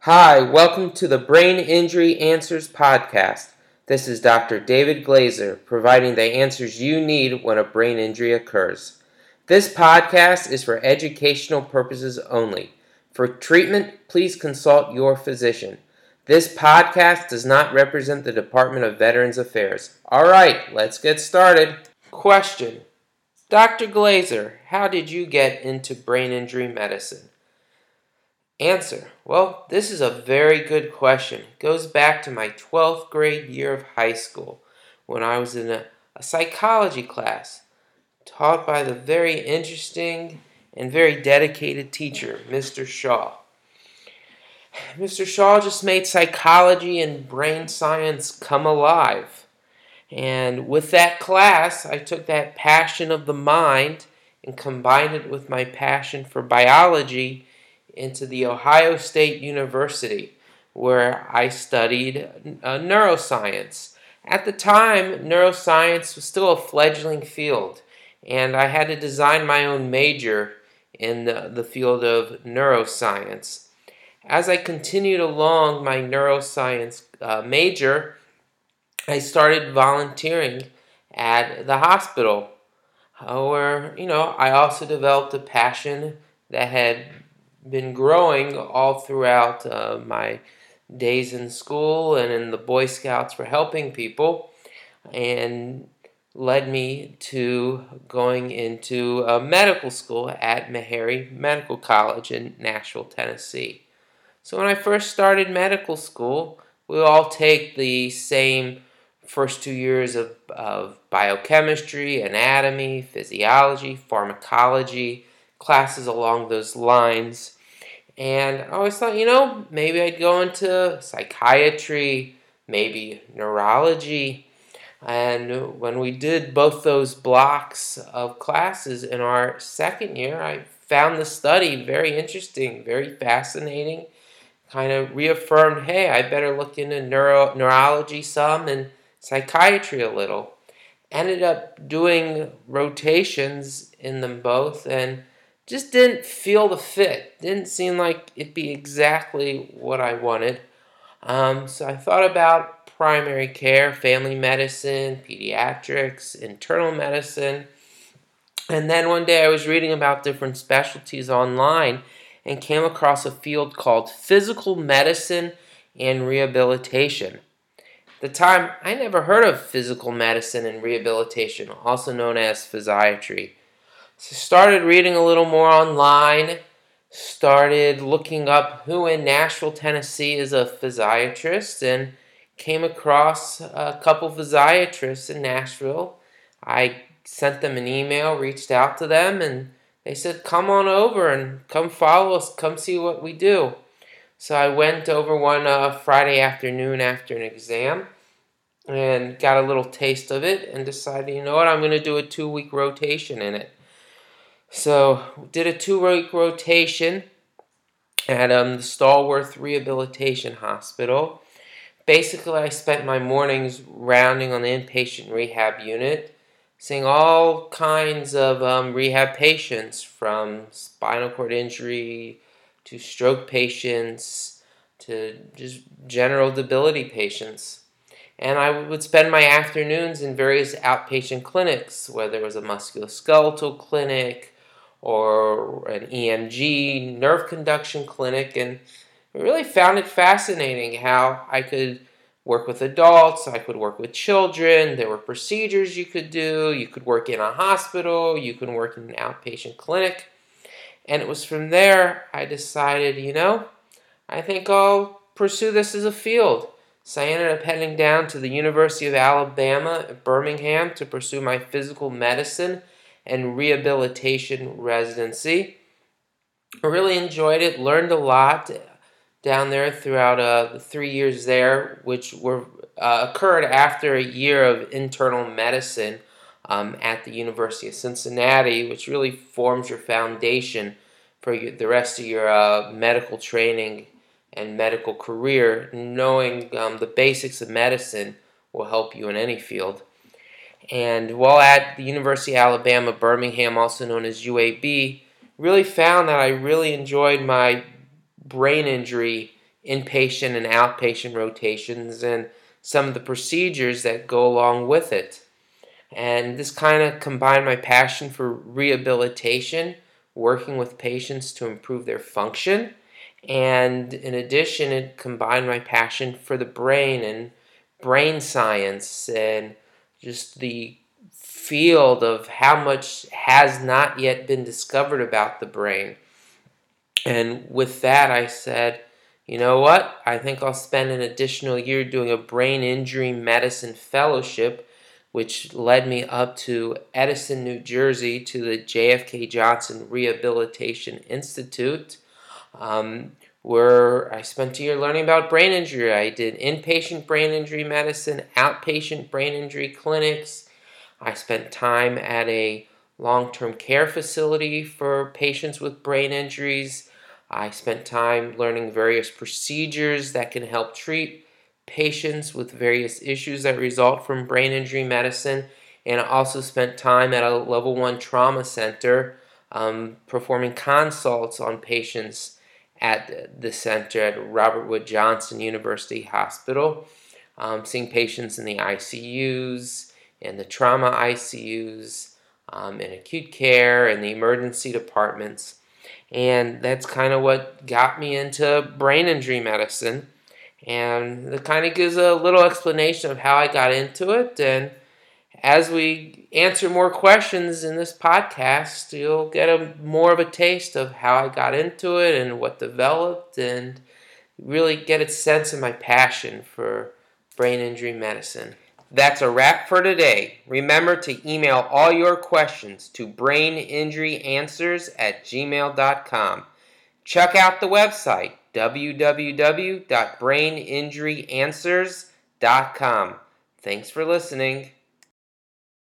Hi, welcome to the Brain Injury Answers podcast. This is Dr. David Glazer, providing the answers you need when a brain injury occurs. This podcast is for educational purposes only. For treatment, please consult your physician. This podcast does not represent the Department of Veterans Affairs. All right, let's get started. Question: Dr. Glazer, how did you get into brain injury medicine? Answer: Well, this is a very good question. It goes back to my 12th grade year of high school when I was in a psychology class taught by the very interesting and very dedicated teacher, Mr. Shaw. Mr. Shaw just made psychology and brain science come alive. And with that class, I took that passion of the mind and combined it with my passion for biology into the Ohio State University, where I studied neuroscience. At the time, neuroscience was still a fledgling field, and I had to design my own major in the field of neuroscience. As I continued along my neuroscience major, I started volunteering at the hospital, where, I also developed a passion that had been growing all throughout my days in school and in the Boy Scouts for helping people, and led me to going into medical school at Meharry Medical College in Nashville, Tennessee. So when I first started medical school, we all take the same first 2 years of biochemistry, anatomy, physiology, pharmacology, classes along those lines. And I always thought, maybe I'd go into psychiatry, maybe neurology. And when we did both those blocks of classes in our second year, I found the study very interesting, very fascinating. Kind of reaffirmed, hey, I better look into neurology some and psychiatry a little. Ended up doing rotations in them both and just didn't feel the fit. Didn't seem like it'd be exactly what I wanted. So I thought about primary care, family medicine, pediatrics, internal medicine. And then one day I was reading about different specialties online and came across a field called physical medicine and rehabilitation. At the time, I never heard of physical medicine and rehabilitation, also known as physiatry. So I started reading a little more online, started looking up who in Nashville, Tennessee is a physiatrist, and came across a couple physiatrists in Nashville. I sent them an email, reached out to them, and they said, come on over and come follow us, come see what we do. So I went over one Friday afternoon after an exam and got a little taste of it and decided, you know what, I'm going to do a 2-week rotation in it. So did a 2-week rotation at the Stallworth Rehabilitation Hospital. Basically, I spent my mornings rounding on the inpatient rehab unit, seeing all kinds of rehab patients, from spinal cord injury to stroke patients to just general debility patients. And I would spend my afternoons in various outpatient clinics, whether it was a musculoskeletal clinic or an EMG, nerve conduction clinic, and I really found it fascinating how I could work with adults, I could work with children, there were procedures you could do, you could work in a hospital, you could work in an outpatient clinic. And it was from there I decided, I think I'll pursue this as a field. So I ended up heading down to the University of Alabama at Birmingham to pursue my physical medicine and rehabilitation residency. I really enjoyed it, learned a lot down there throughout the 3 years there, which occurred after a year of internal medicine at the University of Cincinnati, which really forms your foundation for the rest of your medical training and medical career. Knowing the basics of medicine will help you in any field. And while at the University of Alabama, Birmingham, also known as UAB, really found that I really enjoyed my brain injury inpatient and outpatient rotations and some of the procedures that go along with it. And this kind of combined my passion for rehabilitation, working with patients to improve their function. And in addition, it combined my passion for the brain and brain science and just the field of how much has not yet been discovered about the brain. And with that, I said, you know what? I think I'll spend an additional year doing a brain injury medicine fellowship, which led me up to Edison, New Jersey, to the JFK Johnson Rehabilitation Institute, where I spent a year learning about brain injury. I did inpatient brain injury medicine, outpatient brain injury clinics. I spent time at a long-term care facility for patients with brain injuries. I spent time learning various procedures that can help treat patients with various issues that result from brain injury medicine. And I also spent time at a level 1 trauma center performing consults on patients at the center at Robert Wood Johnson University Hospital, seeing patients in the ICUs, in the trauma ICUs, in acute care, in the emergency departments. And that's kind of what got me into brain injury medicine. And it kind of gives a little explanation of how I got into it. And as we answer more questions in this podcast, you'll get more of a taste of how I got into it and what developed, and really get a sense of my passion for brain injury medicine. That's a wrap for today. Remember to email all your questions to braininjuryanswers@gmail.com. Check out the website, www.braininjuryanswers.com. Thanks for listening.